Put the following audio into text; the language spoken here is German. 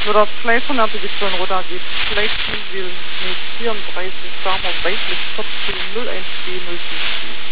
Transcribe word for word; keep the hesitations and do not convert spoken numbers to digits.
Oder Fleisch von der Petition runtergeht. Fleisch will nicht vierunddreißig, sagen wir weiblich vierzehn null eins B null fünf.